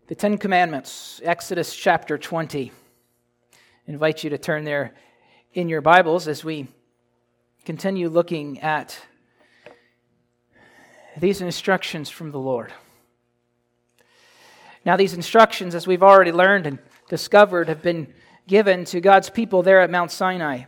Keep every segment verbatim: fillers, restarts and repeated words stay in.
The Ten Commandments, Exodus chapter twenty. I invite you to turn there in your Bibles as we continue looking at these instructions from the Lord. Now, these instructions, as we've already learned and discovered, have been given to God's people there at Mount Sinai.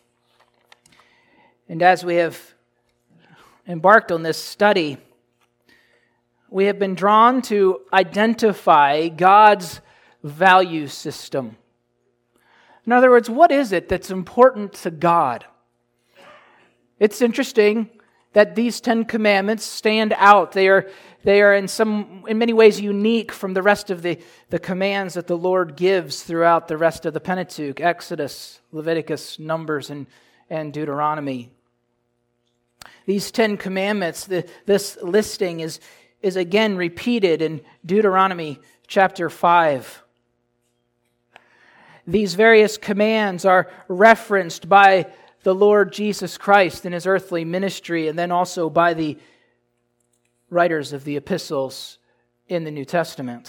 And as we have embarked on this study, we have been drawn to identify God's value system. In other words, what is it that's important to God? It's interesting that these Ten Commandments stand out. They are, they are in some, in many ways unique from the rest of the, the commands that the Lord gives throughout the rest of the Pentateuch, Exodus, Leviticus, Numbers, and, and Deuteronomy. These Ten Commandments, the, this listing is, is again repeated in Deuteronomy chapter five. These various commands are referenced by the Lord Jesus Christ in His earthly ministry, and then also by the writers of the epistles in the New Testament.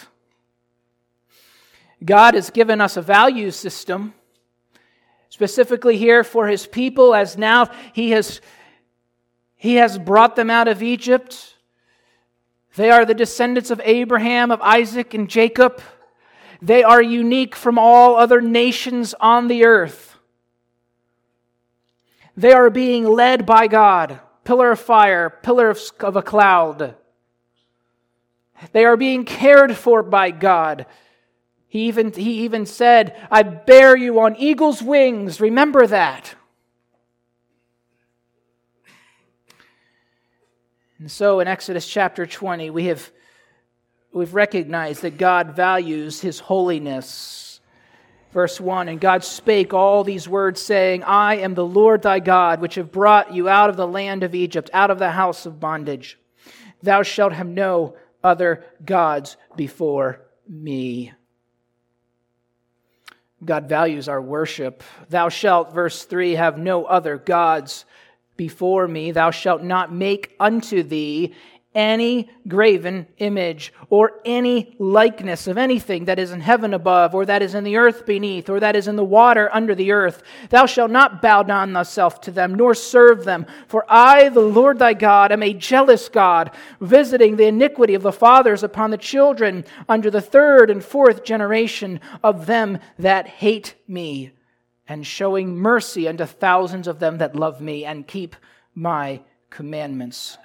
God has given us a value system, specifically here for His people, as now He has, He has brought them out of Egypt. They are the descendants of Abraham, of Isaac, and Jacob. They are unique from all other nations on the earth. They are being led by God, pillar of fire, pillar of, of a cloud. They are being cared for by God. He even, he even said, I bear you on eagle's wings. Remember that. And so in Exodus chapter twenty, we have we've recognized that God values His holiness. Verse one, and God spake all these words, saying, I am the Lord thy God, which have brought you out of the land of Egypt, out of the house of bondage. Thou shalt have no other gods before me. God values our worship. Thou shalt, verse three, have no other gods before me. Thou shalt not make unto thee any graven image or any likeness of anything that is in heaven above, or that is in the earth beneath, or that is in the water under the earth. Thou shalt not bow down thyself to them, nor serve them. For I, the Lord thy God, am a jealous God, visiting the iniquity of the fathers upon the children unto the third and fourth generation of them that hate me, and showing mercy unto thousands of them that love me and keep my commandments.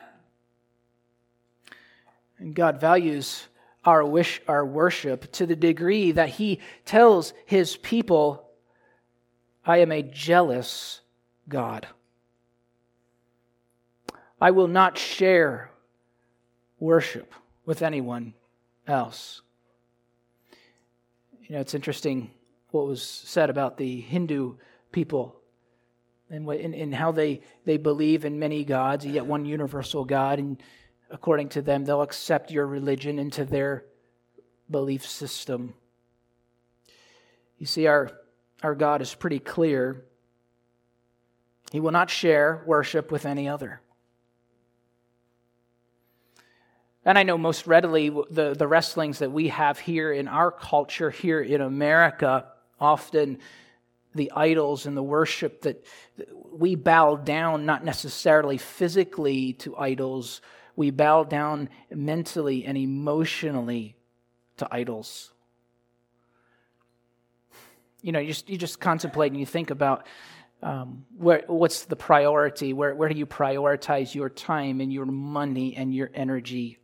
And God values our wish, our worship to the degree that He tells His people, I am a jealous God. I will not share worship with anyone else. You know, it's interesting what was said about the Hindu people and, and, and how they, they believe in many gods, yet one universal God, and according to them, they'll accept your religion into their belief system. You see, our, our God is pretty clear. He will not share worship with any other. And I know most readily the, the wrestlings that we have here in our culture, here in America, often the idols and the worship that we bow down, not necessarily physically to idols. We bow down mentally and emotionally to idols. You know, you just, you just contemplate and you think about um, where, what's the priority? Where, where do you prioritize your time and your money and your energy?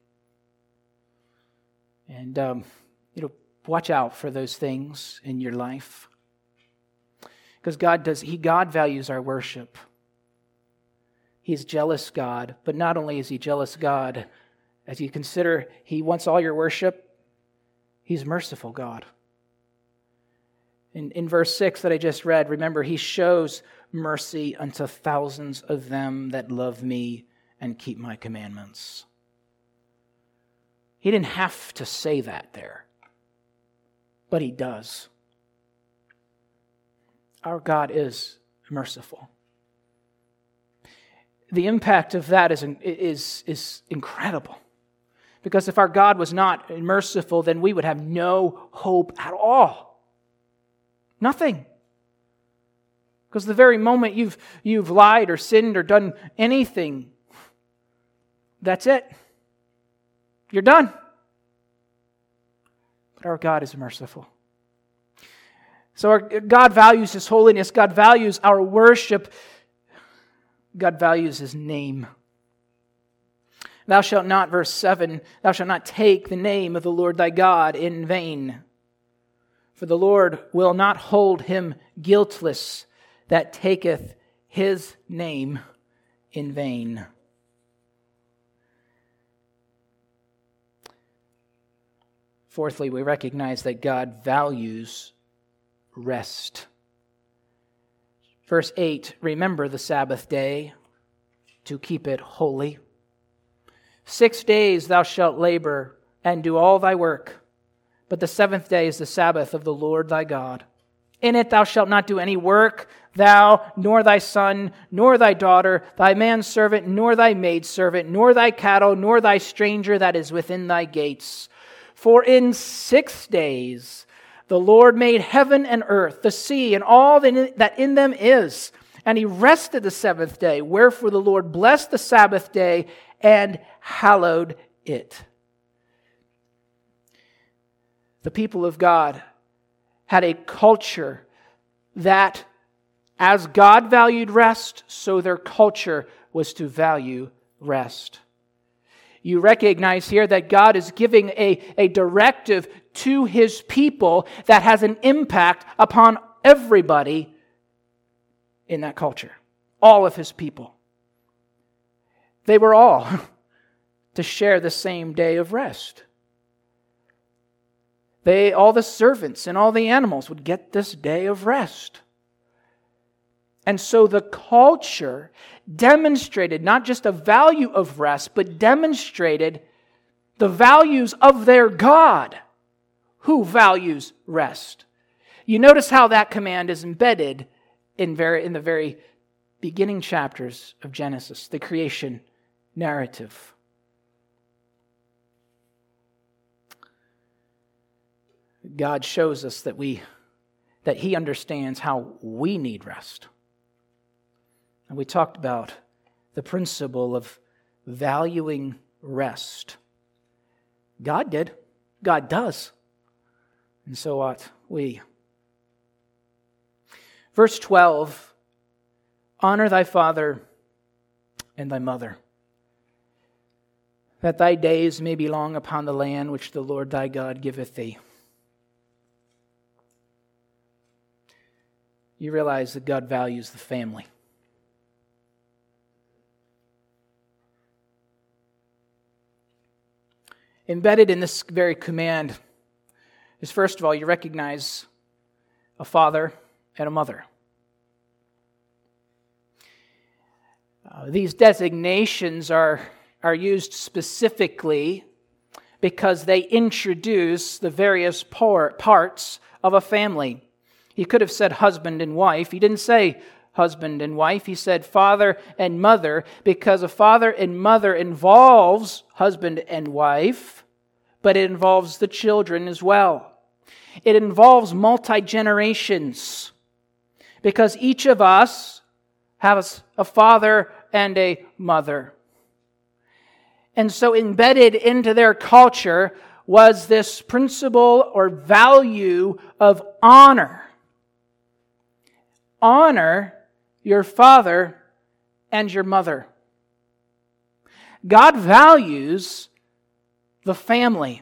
And, um, you know, watch out for those things in your life. Because God does, He, God values our worship. He's jealous God, but not only is He jealous God, as you consider He wants all your worship, He's merciful God. In, in verse six that I just read, remember, He shows mercy unto thousands of them that love me and keep my commandments. He didn't have to say that there, but He does. Our God is merciful. The impact of that is, is, is incredible. Because if our God was not merciful, then we would have no hope at all. Nothing. Because the very moment you've, you've lied or sinned or done anything, that's it. You're done. But our God is merciful. So our, God values His holiness. God values our worship. God values His name. Thou shalt not, verse seven, thou shalt not take the name of the Lord thy God in vain. For the Lord will not hold him guiltless that taketh His name in vain. Fourthly, we recognize that God values rest. Verse eight, remember the Sabbath day to keep it holy. Six days thou shalt labor and do all thy work, but the seventh day is the Sabbath of the Lord thy God. In it thou shalt not do any work, thou, nor thy son, nor thy daughter, thy manservant, nor thy maidservant, nor thy cattle, nor thy stranger that is within thy gates. For in six days the Lord made heaven and earth, the sea, and all that in them is. And He rested the seventh day. Wherefore the Lord blessed the Sabbath day and hallowed it. The people of God had a culture that, as God valued rest, so their culture was to value rest. You recognize here that God is giving a, a directive to His people that has an impact upon everybody in that culture. All of His people. They were all to share the same day of rest. They, all the servants and all the animals would get this day of rest. And so the culture demonstrated not just a value of rest, but demonstrated the values of their God, who values rest. You notice how that command is embedded in, very, in the very beginning chapters of Genesis, the creation narrative. God shows us that we that He understands how we need rest. And we talked about the principle of valuing rest. God did. God does. And so ought we. Verse twelve, honor thy father and thy mother, that thy days may be long upon the land which the Lord thy God giveth thee. You realize that God values the family. Embedded in this very command is, first of all, you recognize a father and a mother. Uh, these designations are, are used specifically because they introduce the various par- parts of a family. He could have said husband and wife. He didn't say husband and wife. He said father and mother, because a father and mother involves husband and wife, but it involves the children as well. It involves multi-generations, because each of us has a father and a mother. And so embedded into their culture was this principle or value of honor. Honor your father and your mother. God values the family.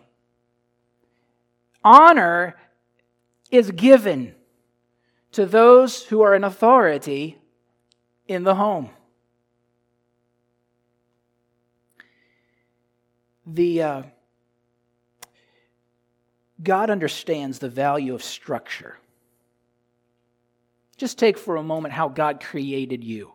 Honor is given to those who are in authority in the home. The uh, God understands the value of structure. Just take for a moment how God created you.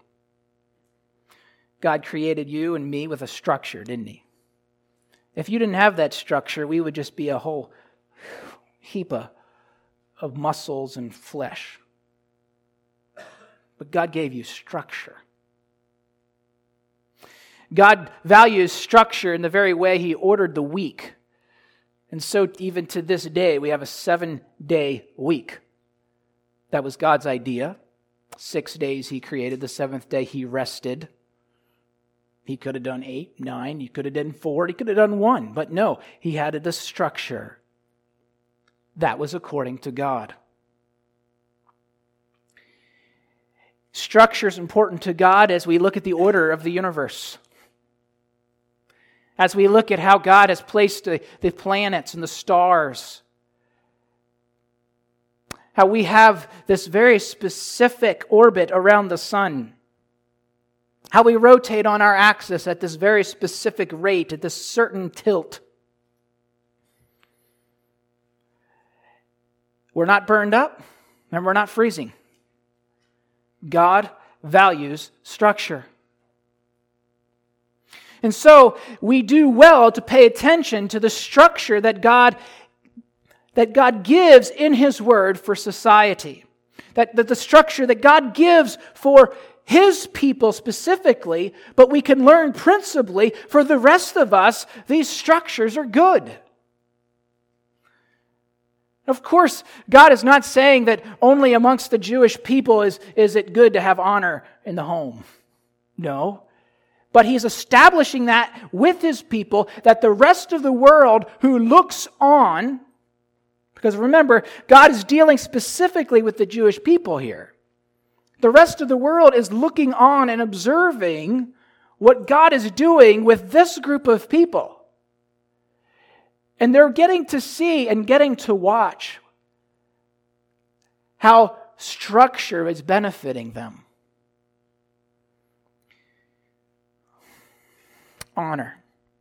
God created you and me with a structure, didn't He? If you didn't have that structure, we would just be a whole heap of, of muscles and flesh. But God gave you structure. God values structure in the very way He ordered the week. And so even to this day, we have a seven-day week. That was God's idea. Six days He created. The seventh day He rested. He could have done eight, nine. He could have done four. He could have done one. But no, He had the structure. That was according to God. Structure is important to God as we look at the order of the universe. As we look at how God has placed the, the planets and the stars. How we have this very specific orbit around the sun. How we rotate on our axis at this very specific rate, at this certain tilt. We're not burned up, and we're not freezing. God values structure. And so we do well to pay attention to the structure that God, that God gives in His Word for society. That, that the structure that God gives for His people specifically, but we can learn principally for the rest of us, these structures are good. Of course, God is not saying that only amongst the Jewish people is, is it good to have honor in the home. No. But He's establishing that with His people, that the rest of the world who looks on, because remember, God is dealing specifically with the Jewish people here. The rest of the world is looking on and observing what God is doing with this group of people. And they're getting to see and getting to watch how structure is benefiting them. Honor.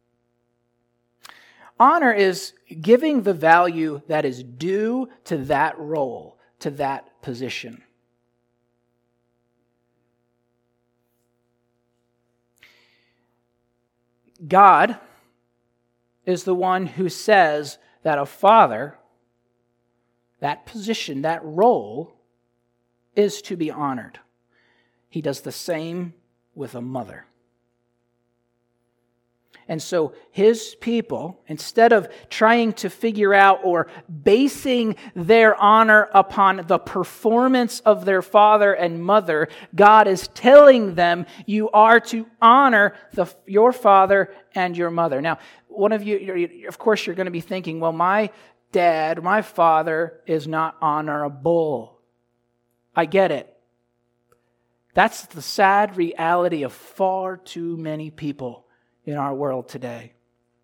Honor is giving the value that is due to that role, to that position. God is the one who says that a father, that position, that role, is to be honored. He does the same with a mother. And so His people, instead of trying to figure out or basing their honor upon the performance of their father and mother, God is telling them, you are to honor the, your father and your mother. Now, one of you, of course, you're going to be thinking, well, my dad, my father is not honorable. I get it. That's the sad reality of far too many people in our world today.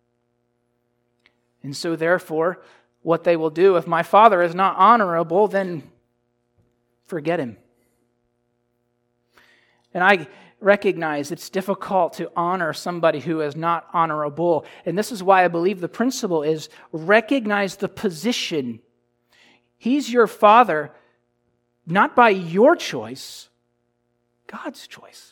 And so therefore, what they will do, if my father is not honorable, then forget him. And I recognize it's difficult to honor somebody who is not honorable. And this is why I believe the principle is recognize the position. He's your father, not by your choice, God's choice.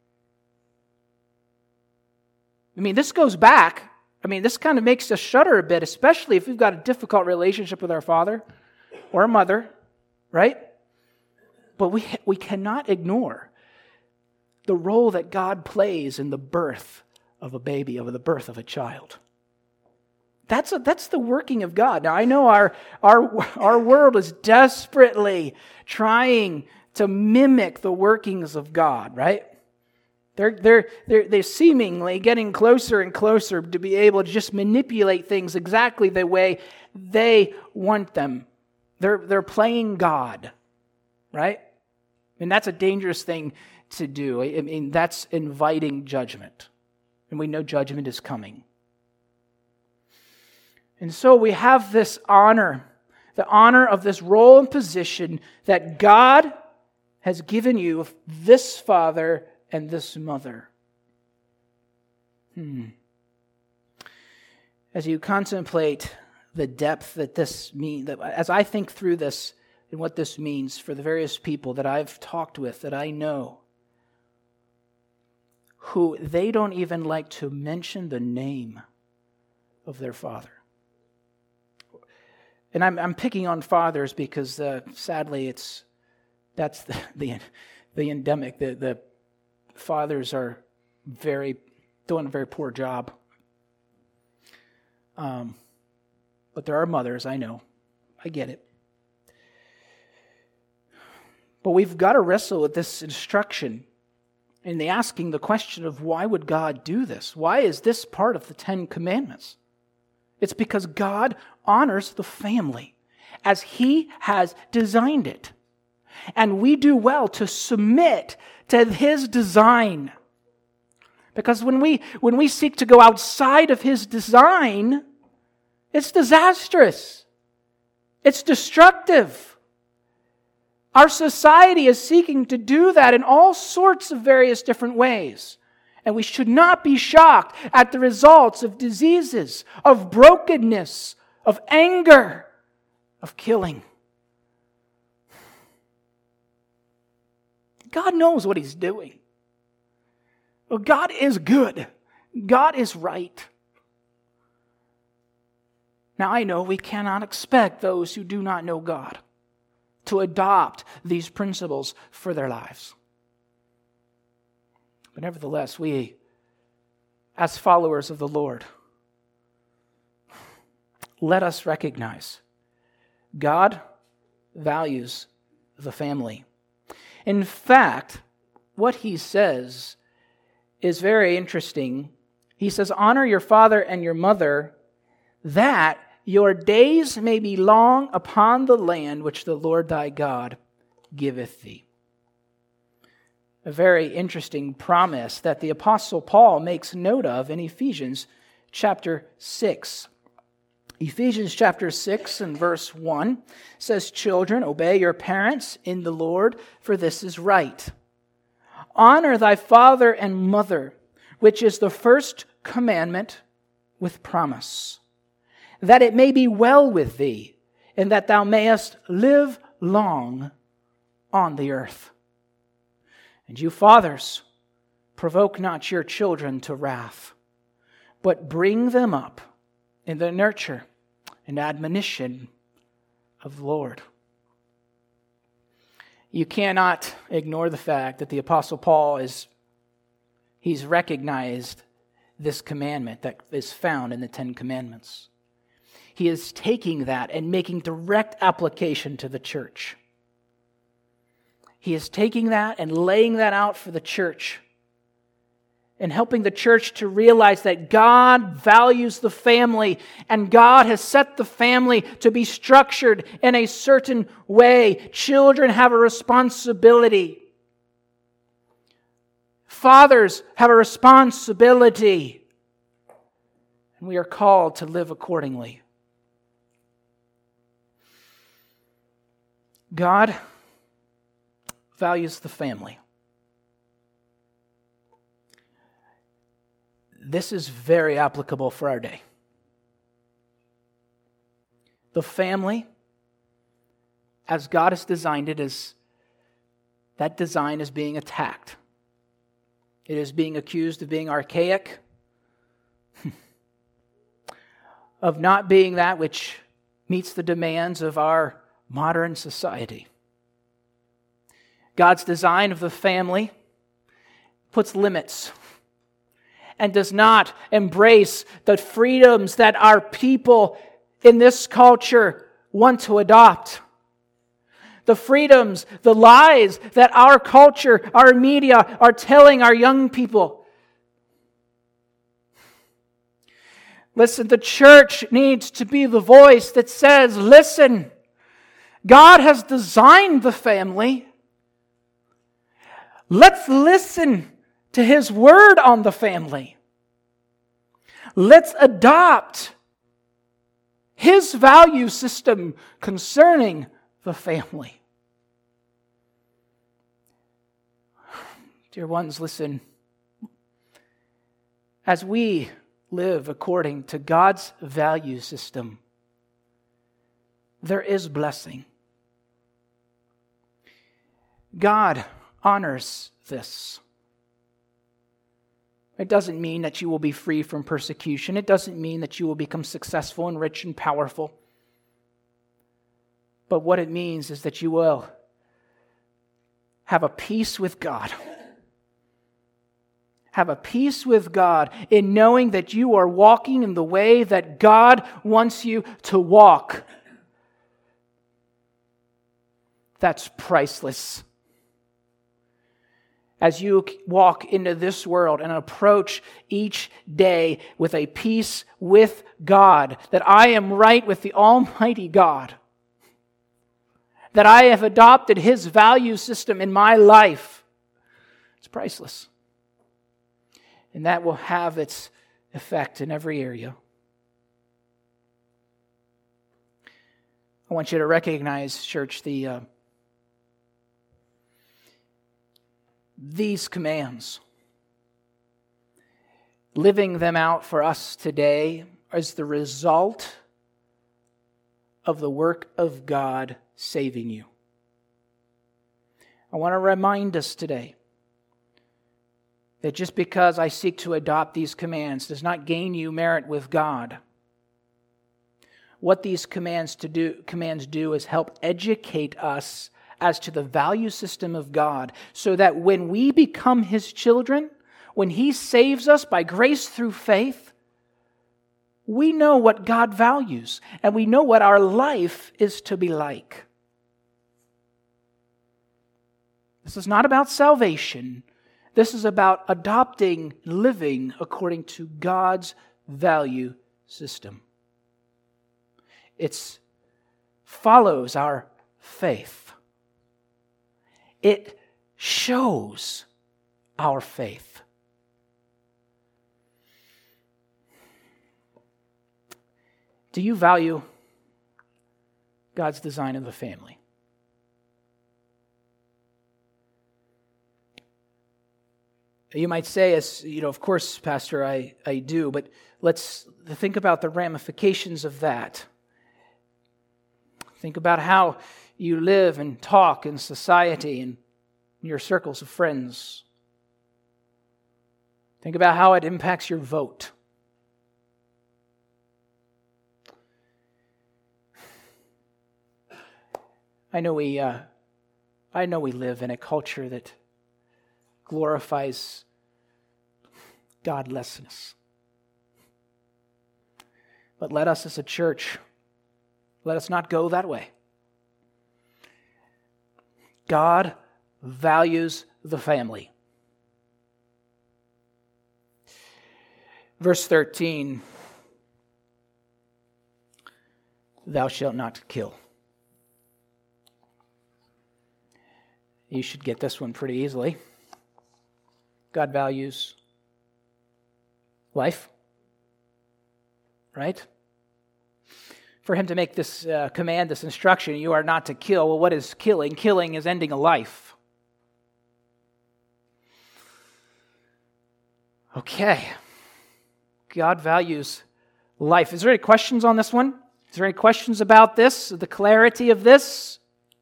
I mean, this goes back. I mean, this kind of makes us shudder a bit, especially if we've got a difficult relationship with our father or our mother, right? But we we cannot ignore the role that God plays in the birth of a baby, of the birth of a child. That's a, that's the working of God. Now, I know our, our, our world is desperately trying to mimic the workings of God, right? They're, they're, they're, they're seemingly getting closer and closer to be able to just manipulate things exactly the way they want them. They're, they're playing God, right? And that's a dangerous thing to do. I mean, that's inviting judgment. And we know judgment is coming. And so we have this honor, the honor of this role and position that God has given you of this father and this mother. Hmm. As you contemplate the depth that this means, as I think through this and what this means for the various people that I've talked with, that I know, who they don't even like to mention the name of their father. And I'm, I'm picking on fathers because uh, sadly it's that's the the, the endemic. The, the fathers are very doing a very poor job. Um, but there are mothers, I know. I get it. But we've got to wrestle with this instruction and the asking the question of why would God do this? Why is this part of the Ten Commandments? It's because God honors the family as He has designed it. And we do well to submit to His design. Because when we, when we seek to go outside of His design, it's disastrous. It's destructive. Our society is seeking to do that in all sorts of various different ways. And we should not be shocked at the results of diseases, of brokenness, of anger, of killing. God knows what He's doing. Well, God is good. God is right. Now, I know we cannot expect those who do not know God to adopt these principles for their lives. But nevertheless, we, as followers of the Lord, let us recognize God values the family. In fact, what He says is very interesting. He says, honor your father and your mother, that your days may be long upon the land which the Lord thy God giveth thee. A very interesting promise that the Apostle Paul makes note of in Ephesians chapter six. Ephesians chapter six and verse one says, children, obey your parents in the Lord, for this is right. Honor thy father and mother, which is the first commandment with promise, that it may be well with thee, and that thou mayest live long on the earth. And you fathers, provoke not your children to wrath, but bring them up in the nurture and admonition of the Lord. You cannot ignore the fact that the Apostle Paul is, he's recognized this commandment that is found in the Ten Commandments. He is taking that and making direct application to the church. He is taking that and laying that out for the church and helping the church to realize that God values the family and God has set the family to be structured in a certain way. Children have a responsibility. Fathers have a responsibility. And we are called to live accordingly. God values the family. This is very applicable for our day. The family, as God has designed it, is that design is being attacked. It is being accused of being archaic, of not being that which meets the demands of our modern society. God's design of the family puts limits and does not embrace the freedoms that our people in this culture want to adopt. The freedoms, the lies that our culture, our media are telling our young people. Listen, the church needs to be the voice that says, listen, God has designed the family. Let's listen to His word on the family. Let's adopt His value system concerning the family. Dear ones, listen. As we live according to God's value system, there is blessing. God honors this. It doesn't mean that you will be free from persecution. It doesn't mean that you will become successful and rich and powerful. But what it means is that you will have a peace with God, have a peace with God in knowing that you are walking in the way that God wants you to walk. That's priceless. As you walk into this world and approach each day with a peace with God, that I am right with the Almighty God, that I have adopted His value system in my life, it's priceless. And that will have its effect in every area. I want you to recognize, church, the uh, these commands. Living them out for us today is the result of the work of God saving you. I want to remind us today that just because I seek to adopt these commands does not gain you merit with God. What these commands to do commands do is help educate us as to the value system of God, so that when we become His children, when He saves us by grace through faith, we know what God values, and we know what our life is to be like. This is not about salvation. This is about adopting, living according to God's value system. It follows our faith. It shows our faith. Do you value God's design of the family? You might say, as you know, of course, Pastor, I, I do, but let's think about the ramifications of that. Think about how you live and talk in society and in your circles of friends. Think about how it impacts your vote. I know we, uh, I know we live in a culture that glorifies godlessness. But let us as a church, let us not go that way. God values the family. Verse thirteen, thou shalt not kill. You should get this one pretty easily. God values life, right? For Him to make this uh, command, this instruction, you are not to kill. Well, what is killing? Killing is ending a life. Okay. God values life. Is there any questions on this one? Is there any questions about this, the clarity of this?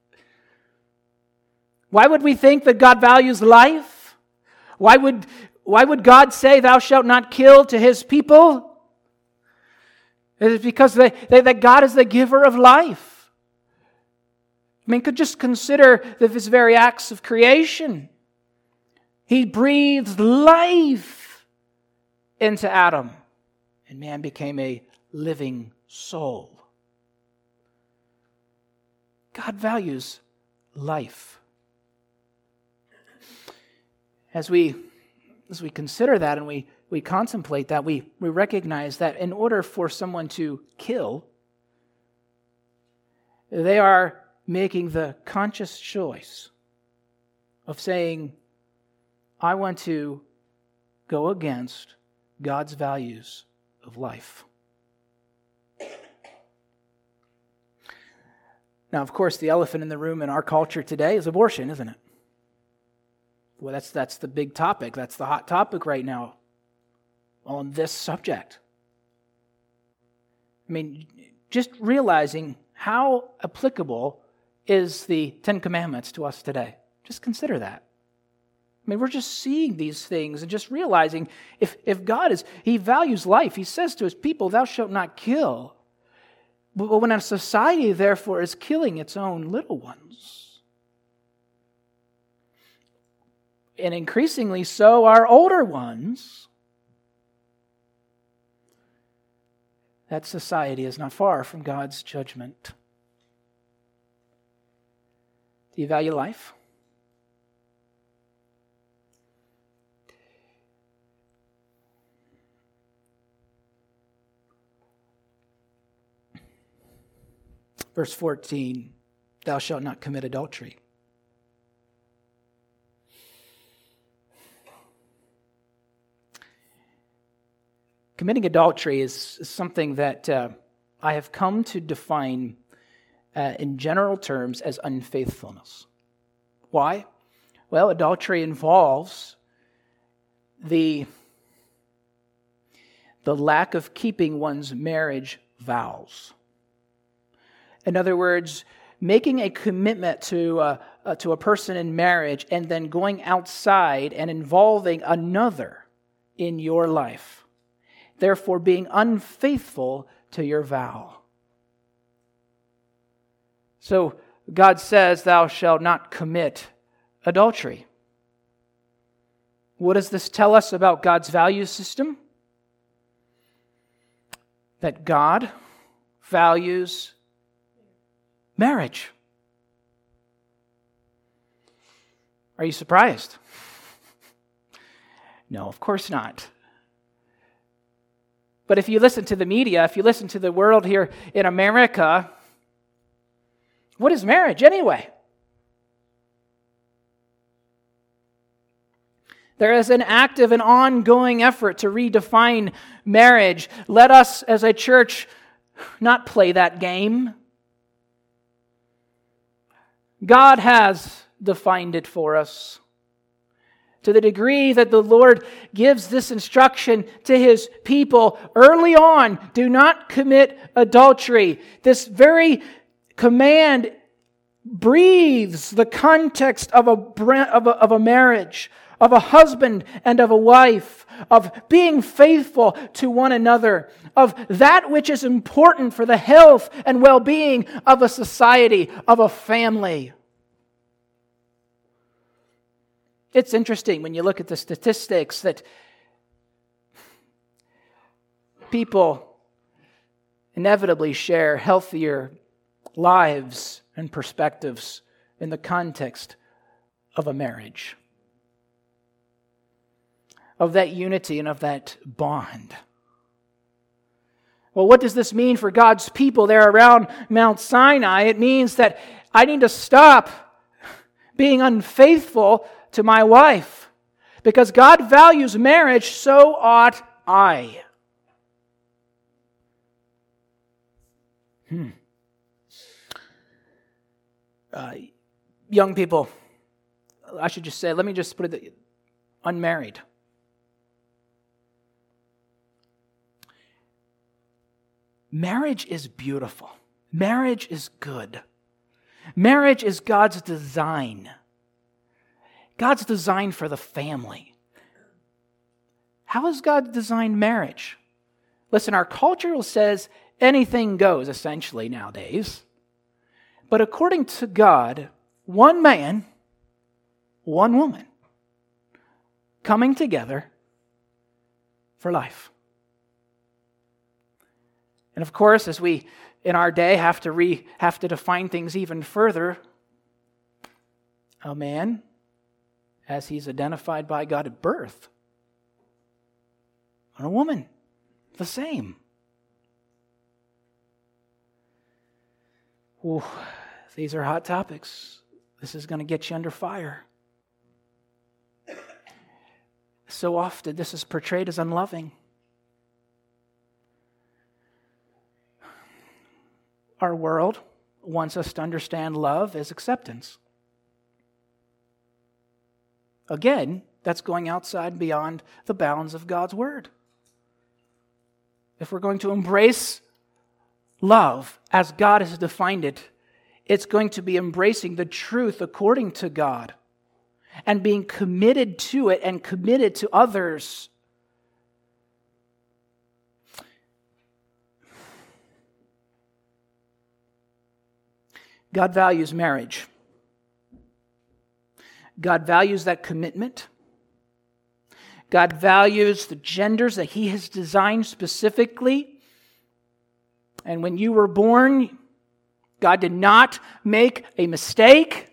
Why would we think that God values life? Why would, why would God say, thou shalt not kill to His people? It is because they, they, that God is the giver of life. I mean, could just consider His very acts of creation. He breathed life into Adam, and man became a living soul. God values life. As we, as we consider that and we, we contemplate that, we, we recognize that in order for someone to kill, they are making the conscious choice of saying, I want to go against God's values of life. Now, of course, the elephant in the room in our culture today is abortion, isn't it? Well, that's that's the big topic. That's the hot topic right now on this subject. I mean, just realizing how applicable is the Ten Commandments to us today. Just consider that. I mean, we're just seeing these things and just realizing if, if God is, He values life. He says to His people, thou shalt not kill. But when a society, therefore, is killing its own little ones, and increasingly so our older ones, that society is not far from God's judgment. Do you value life? Verse fourteen, thou shalt not commit adultery. Committing adultery is something that uh, I have come to define uh, in general terms as unfaithfulness. Why? Well, adultery involves the, the lack of keeping one's marriage vows. In other words, making a commitment to, uh, uh, to a person in marriage and then going outside and involving another in your life. Therefore, being unfaithful to your vow. So, God says, thou shalt not commit adultery. What does this tell us about God's value system? That God values marriage. Are you surprised? No, of course not. But if you listen to the media, if you listen to the world here in America, what is marriage anyway? There is an active and ongoing effort to redefine marriage. Let us as a church not play that game. God has defined it for us. To the degree that the Lord gives this instruction to His people early on, do not commit adultery. This very command breathes the context of a, of a, of a marriage, of a husband and of a wife, of being faithful to one another, of that which is important for the health and well-being of a society, of a family. It's interesting when you look at the statistics that people inevitably share healthier lives and perspectives in the context of a marriage, of that unity and of that bond. Well, what does this mean for God's people there around Mount Sinai? It means that I need to stop being unfaithful to my wife. Because God values marriage, so ought I. Hmm. Uh, young people, I should just say, let me just put it, unmarried. Marriage is beautiful. Marriage is good. Marriage is God's design. God's design for the family. How has God designed marriage? Listen, our culture says anything goes, essentially, nowadays. But according to God, one man, one woman, coming together for life. And of course, as we, in our day, have to re, have to define things even further, a man, as he's identified by God at birth, and a woman, the same. Ooh, these are hot topics. This is going to get you under fire. So often, this is portrayed as unloving. Our world wants us to understand love as acceptance. Again, that's going outside beyond the bounds of God's Word. If we're going to embrace love as God has defined it, it's going to be embracing the truth according to God and being committed to it and committed to others. God values marriage. God values that commitment. God values the genders that He has designed specifically. And when you were born, God did not make a mistake.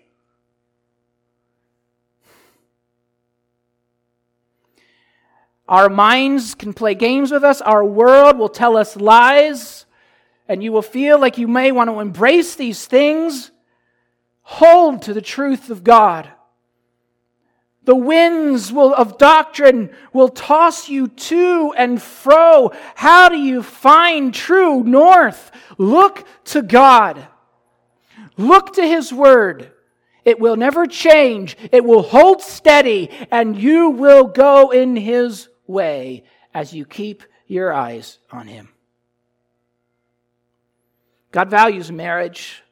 Our minds can play games with us. Our world will tell us lies. And you will feel like you may want to embrace these things. Hold to the truth of God. The winds will, of doctrine will toss you to and fro. How do you find true north? Look to God. Look to His Word. It will never change. It will hold steady, and you will go in His way as you keep your eyes on Him. God values marriage.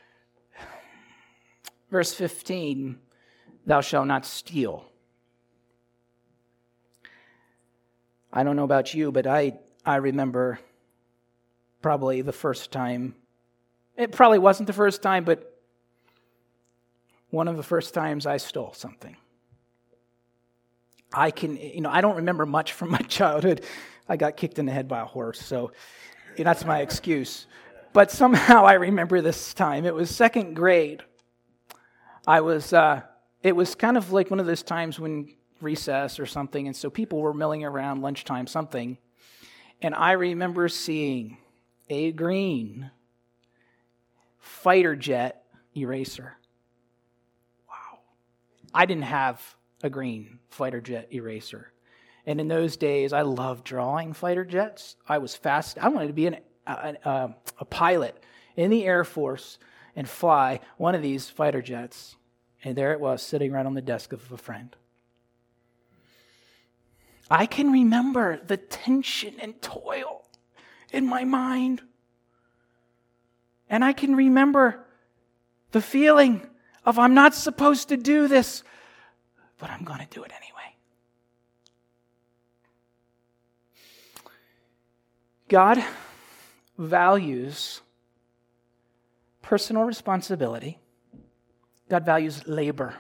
Verse fifteen, thou shalt not steal. I don't know about you, but I, I remember probably the first time. It probably wasn't the first time, but one of the first times I stole something. I can, you know, I don't remember much from my childhood. I got kicked in the head by a horse, so you know, that's my excuse. But somehow I remember this time. It was second grade. I was, uh, it was kind of like one of those times when recess or something, and so people were milling around lunchtime, something. And I remember seeing a green fighter jet eraser. Wow. I didn't have a green fighter jet eraser. And in those days, I loved drawing fighter jets. I was fast. I wanted to be an, a, a, a pilot in the Air Force and fly one of these fighter jets. And there it was, sitting right on the desk of a friend. I can remember the tension and toil in my mind. And I can remember the feeling of, I'm not supposed to do this, but I'm going to do it anyway. God values personal responsibility. God values labor.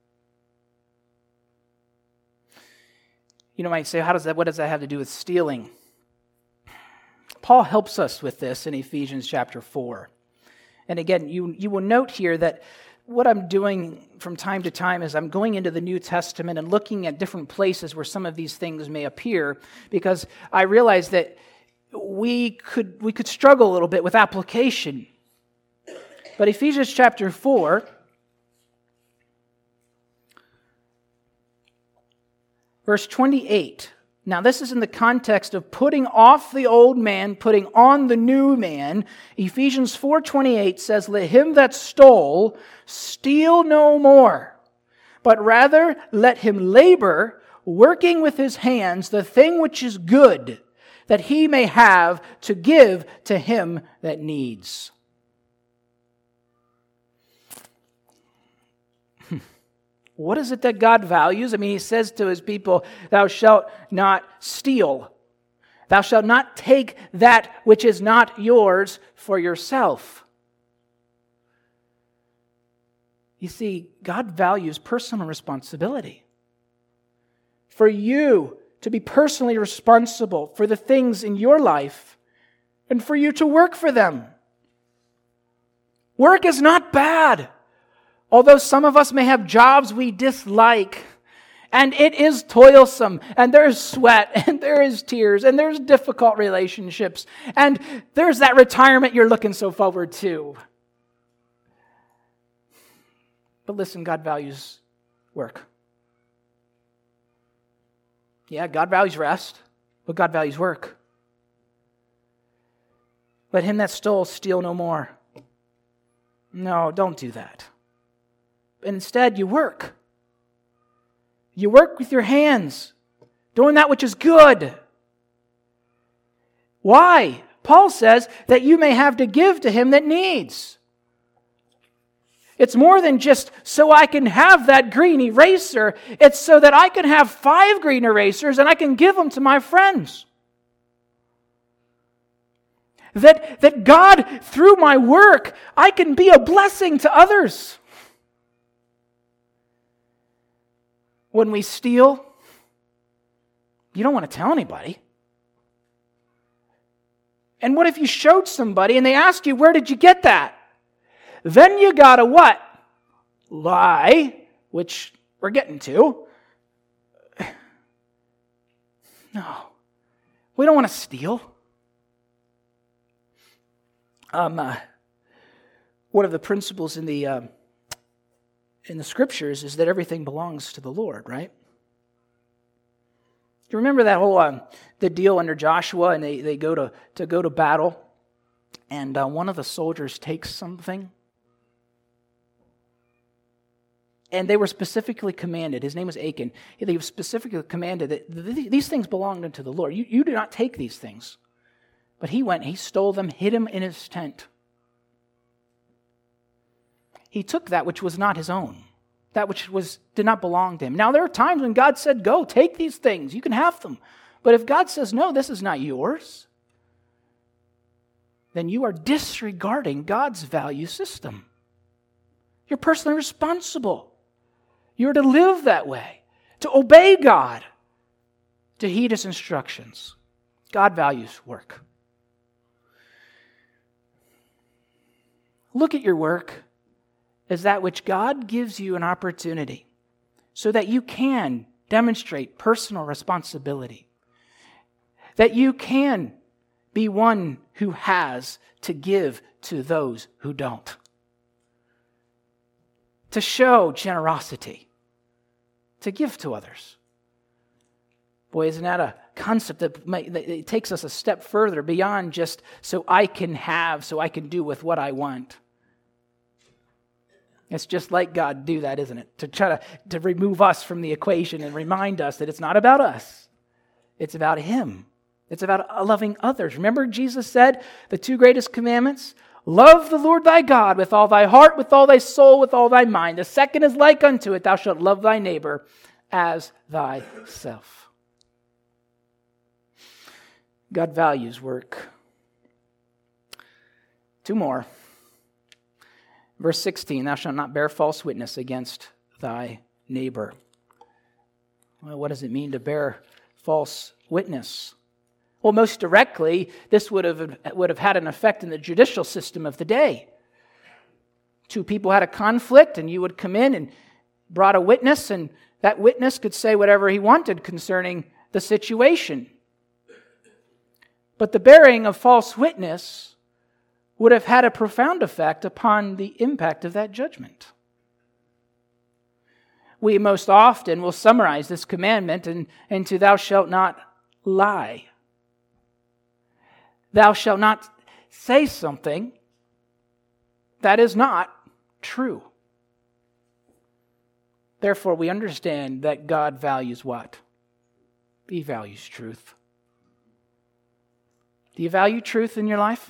You know, might say, how does that, what does that have to do with stealing? Paul helps us with this in Ephesians chapter four. And again, you, you will note here that what I'm doing from time to time is I'm going into the New Testament and looking at different places where some of these things may appear, because I realize that we could we could struggle a little bit with application. But Ephesians chapter four, verse twenty-eight. Now this is in the context of putting off the old man, putting on the new man. Ephesians four twenty-eight says, "Let him that stole steal no more, but rather let him labor, working with his hands the thing which is good, that he may have to give to him that needs." What is it that God values? I mean, He says to His people, thou shalt not steal. Thou shalt not take that which is not yours for yourself. You see, God values personal responsibility. For you to be personally responsible for the things in your life and for you to work for them. Work is not bad. Although some of us may have jobs we dislike, and it is toilsome, and there's sweat, and there is tears, and there's difficult relationships, and there's that retirement you're looking so forward to. But listen, God values work. Yeah, God values rest, but God values work. Let him that stole steal no more. No, don't do that. Instead, you work. You work with your hands, doing that which is good. Why? Paul says that you may have to give to him that needs. It's more than just so I can have that green eraser. It's so that I can have five green erasers and I can give them to my friends. That, that God, through my work, I can be a blessing to others. when we steal, you don't want to tell anybody. And what if you showed somebody and they asked you, where did you get that? Then you gotta what? Lie, which we're getting to. No, we don't want to steal. Um, uh, one of the principles in the uh, in the scriptures is that everything belongs to the Lord, right? You remember that whole um, the deal under Joshua, and they, they go to, to go to battle, and uh, one of the soldiers takes something, and they were specifically commanded. His name was Achan. They were specifically commanded that th- these things belonged unto the Lord. You, you do not take these things. But he went, he stole them, hid them in his tent. He took that which was not his own, that which was did not belong to him. Now, there are times when God said, go, take these things. You can have them. But if God says, no, this is not yours, then you are disregarding God's value system. You're personally responsible. You're to live that way, to obey God, to heed His instructions. God values work. Look at your work as that which God gives you an opportunity so that you can demonstrate personal responsibility, that you can be one who has to give to those who don't, to show generosity, to give to others. Boy, isn't that a concept that, may, that it takes us a step further beyond just so I can have, so I can do with what I want. It's just like God do that, isn't it? To try to, to remove us from the equation and remind us that it's not about us. It's about Him. It's about loving others. Remember Jesus said the two greatest commandments? Love the Lord thy God with all thy heart, with all thy soul, with all thy mind. The second is like unto it, thou shalt love thy neighbor as thyself. God values work. Two more. Verse sixteen, thou shalt not bear false witness against thy neighbor. Well, what does it mean to bear false witness? Well, most directly, this would have, would have had an effect in the judicial system of the day. Two people had a conflict, and you would come in and brought a witness, and that witness could say whatever he wanted concerning the situation. But the bearing of false witness would have had a profound effect upon the impact of that judgment. We most often will summarize this commandment in, into thou shalt not lie. Thou shalt not say something that is not true. Therefore, we understand that God values what? He values truth. Do you value truth in your life?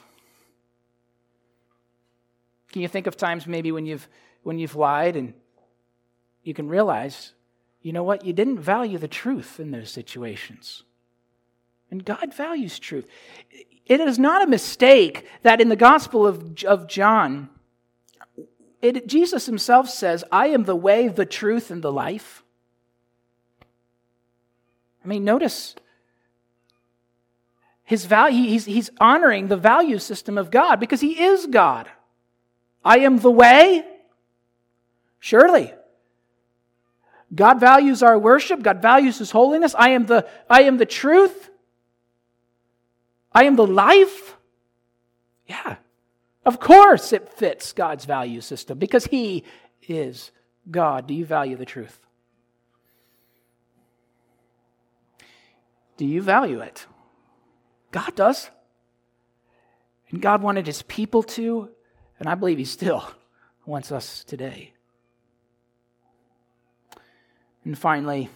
Can you think of times maybe when you've when you've lied and you can realize, you know what, you didn't value the truth in those situations. And God values truth. It is not a mistake that in the Gospel of, of John, it, Jesus himself says, I am the way, the truth, and the life. I mean, notice his value, he's, he's honoring the value system of God because He is God. I am the way. Surely. God values our worship. God values His holiness. I am the, I am the truth. I am the life. Yeah. Of course it fits God's value system because He is God. Do you value the truth? Do you value it? God does. And God wanted His people to. And I believe He still wants us today. And finally,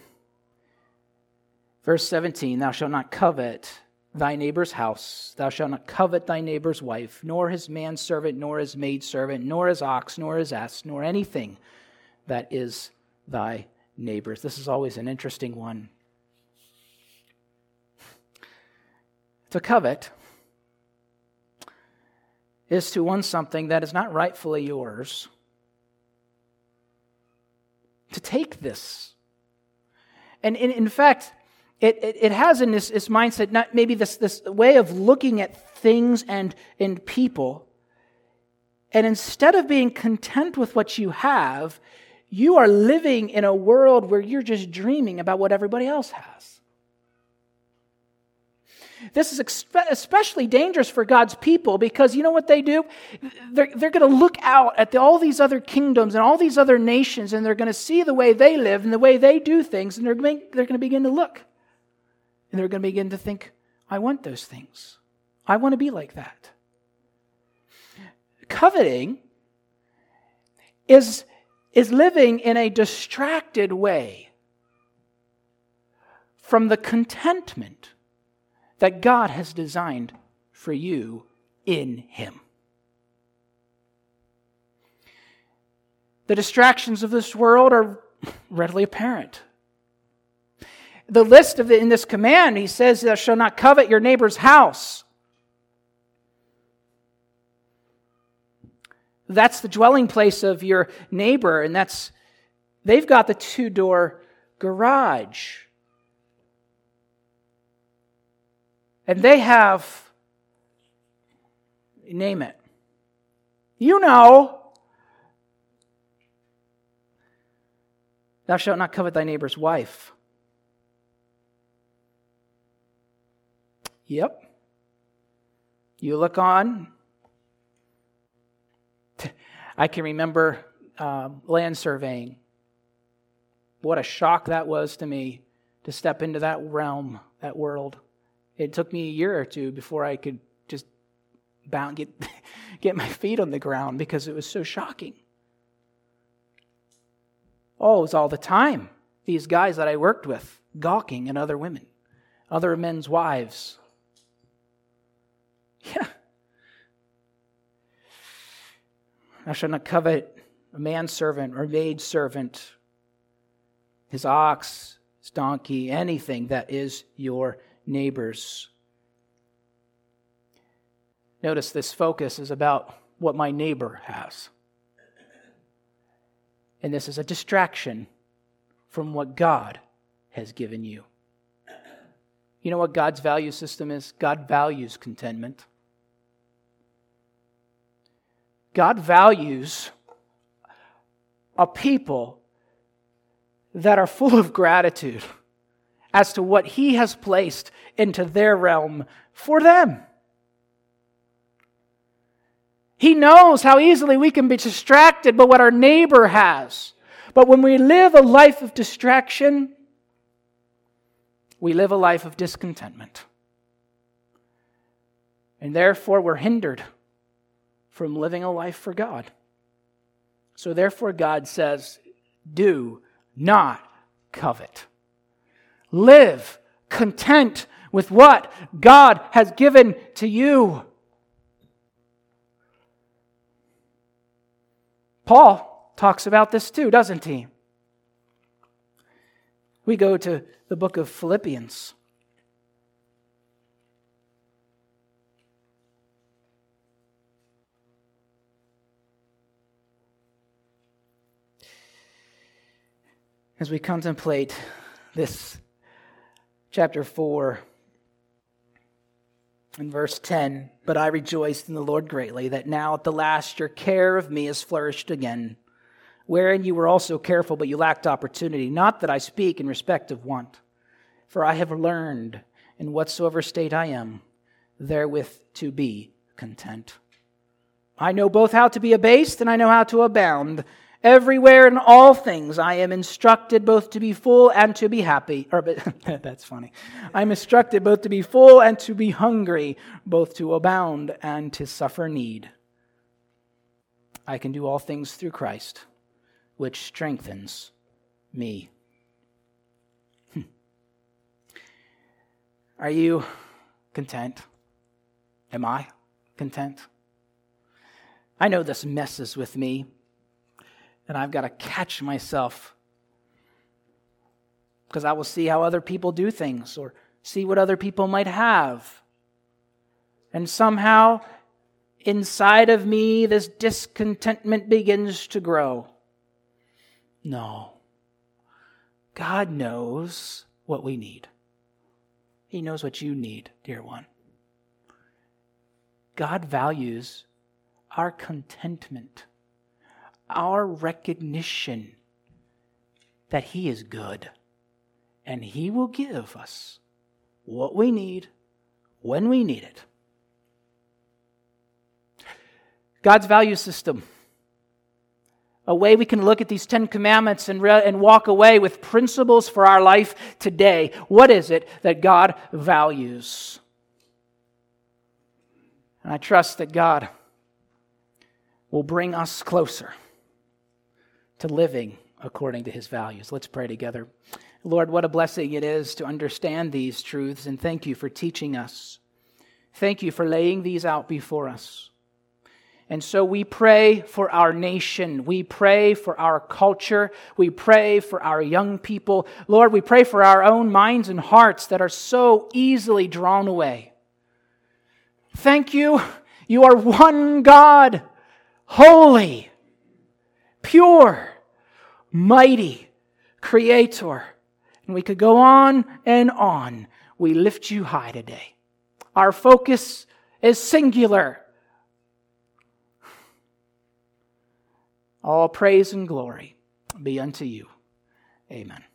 verse seventeen, thou shalt not covet thy neighbor's house. Thou shalt not covet thy neighbor's wife, nor his manservant, nor his maidservant, nor his ox, nor his ass, nor anything that is thy neighbor's. This is always an interesting one. To covet is to want something that is not rightfully yours. To take this And in, in fact, it, it, it has in this, this mindset, not maybe this, this way of looking at things and, and people. And instead of being content with what you have, you are living in a world where you're just dreaming about what everybody else has. This is especially dangerous for God's people because you know what they do? They're, they're going to look out at the, all these other kingdoms and all these other nations, and they're going to see the way they live and the way they do things, and they're going, they're going to begin to look. And they're going to begin to think, I want those things. I want to be like that. Coveting is, is living in a distracted way from the contentment that God has designed for you in Him. The distractions of this world are readily apparent. The list of the, in this command, he says, thou shalt not covet your neighbor's house. That's the dwelling place of your neighbor, and that's, they've got the two-door garage. And they have, name it. You know. Thou shalt not covet thy neighbor's wife. Yep. You look on. I can remember uh, land surveying. What a shock that was to me to step into that realm, that world. It took me a year or two before I could just bound, get, get my feet on the ground because it was so shocking. Oh, it was all the time. These guys that I worked with, gawking at other women, other men's wives. Yeah. Thou shalt not covet a manservant or maidservant, his ox, his donkey, anything that is your neighbor's. Notice this focus is about what my neighbor has. And this is a distraction from what God has given you. You know what God's value system is? God values contentment. God values a people that are full of gratitude as to what He has placed into their realm for them. He knows how easily we can be distracted by what our neighbor has. But when we live a life of distraction, we live a life of discontentment. And therefore we're hindered from living a life for God. So therefore God says, do not covet. Live content with what God has given to you. Paul talks about this too, doesn't he? We go to the book of Philippians. As we contemplate this chapter four in verse ten, but I rejoiced in the Lord greatly that now at the last your care of me has flourished again, wherein you were also careful, but you lacked opportunity. Not that I speak in respect of want, for I have learned in whatsoever state I am, therewith to be content. I know both how to be abased and I know how to abound. Everywhere in all things I am instructed both to be full and to be happy. Or, that's funny. I'm instructed both to be full and to be hungry, both to abound and to suffer need. I can do all things through Christ, which strengthens me. Are you content? Am I content? I know this messes with me. And I've got to catch myself because I will see how other people do things or see what other people might have. And somehow inside of me, this discontentment begins to grow. No. God knows what we need. He knows what you need, dear one. God values our contentment, our recognition that He is good, and He will give us what we need when we need it. God's value system. A way we can look at these Ten Commandments and, re- and walk away with principles for our life today. What is it that God values? And I trust that God will bring us closer to living according to His values. Let's pray together. Lord, what a blessing it is to understand these truths, and thank You for teaching us. Thank You for laying these out before us. And so we pray for our nation. We pray for our culture. We pray for our young people. Lord, we pray for our own minds and hearts that are so easily drawn away. Thank You. You are one God, holy, pure, mighty, creator. And we could go on and on. We lift You high today. Our focus is singular. All praise and glory be unto You. Amen.